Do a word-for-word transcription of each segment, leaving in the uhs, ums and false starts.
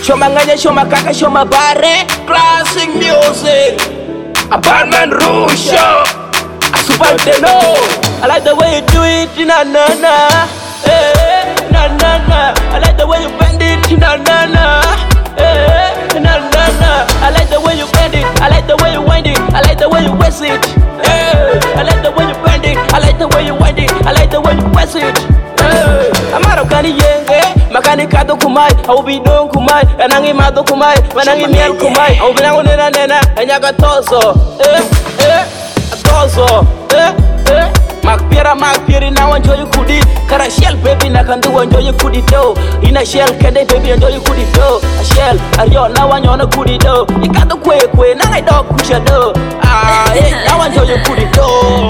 Show my nganya, show my kaka, show my bare. Classic music. A Batman Rouge show. A super know. I like the way you do it, na na na. Hey, na na na. I like the way you bend it, na na na. Hey, na na na. I like the way you bend it. I like the way you wind it. I like the way you twist it. Hey, I like the way you bend it. I like the way you wind it. I like the way you twist it. Hey, I'm out of candy yenge. Makani kato kumai, au bidon kumai, anangi mato kumai, manangi miel kumai, au binangu nena nena, enyaga tozo, eh, eh, tozo, eh, eh. Makpira makpiri na wanjo you kudi, kara shell baby na kandu wanjo you kudi do, ina shell kende baby wanjo you kudi do, a shell, ario na wanjo na kudi do, ikato kwe kwe na ngai do kusha do, ah, eh, na wanjo you kudi do.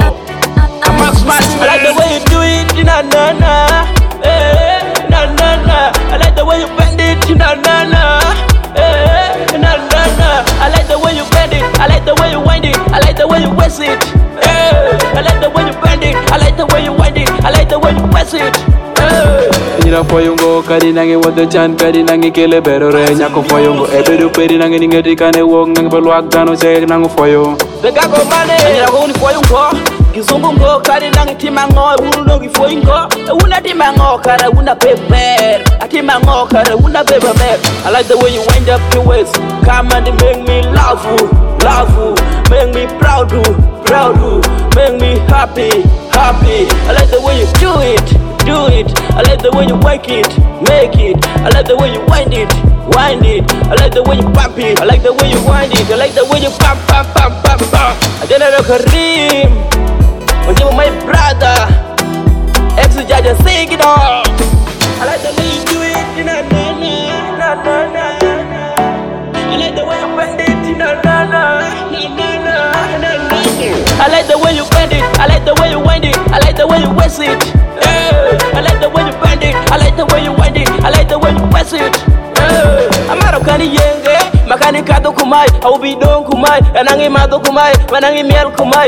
I'm a smart, I like the way you do it, na na na, eh. Na na na, I like the way you bend it, na na na, eh, na na na. I like the way you bend it, I like the way you wind it, I like the way you twist it, eh. I like the way you bend it, I like the way you wind it, I like the way you twist it, eh. Nyira foyungo kadi nangi wado chan kadi nangi kele berore nyako foyungo ebedu peri nangi ningeti kane wong nangi beluak dano se nangu foyo. Bega go mane, nyira go ni foyungo. Kizungu ngo kari nangi timango uno gifoingo una timango kara una beber atimango kara una beber. I like the way you wind up your waist, come and make me love you, love you, make me proud you, proud you, make me happy, happy. I like the way you do it, do it. I like the way you work it, make it. I like the way you wind it, wind it. I like the way you pop it, I like the way you wind it. I like the way you pop, pop, pop, pop, pop. I don't know Karim. Until my brother, ex-judge and sing it all. I like the way you do it, na na na, na na na. I like the way you bend it, na na na, na na na, na na. I like the way you bend it, I like the way you wind it, I like the way you twist it. Hey, I like the way you bend it, I like the way you wind it, I like the way you twist it. Hey, I'm out of candy yenge, makani kato kumai, au bidon kumai, anangi mato kumai, manangi miel kumai.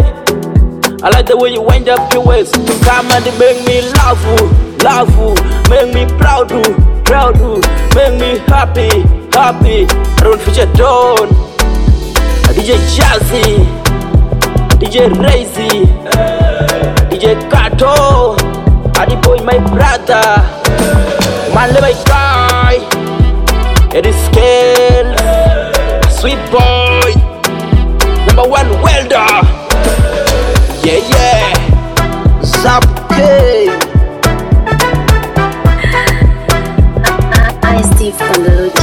I like the way you wind up your waist, come and make me love you, love you, make me proud you, proud you, make me happy, happy. I don't feature Don, D J Jazzy, D J Razy, D J Kato, Adi boy my brother, man my guy, Eddie Scale, sweet boy, number one welder. Yeah, yeah, Zap K. I Steve from the